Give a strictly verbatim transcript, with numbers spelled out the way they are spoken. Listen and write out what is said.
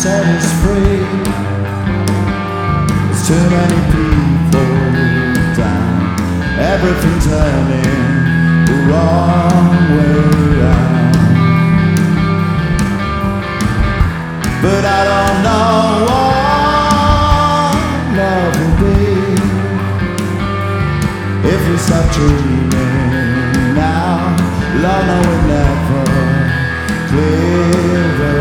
set us free. There's too many people down, everything turning the wrong way round. But I don't know what love will be if we stop dreaming now. Love, no, will never clear.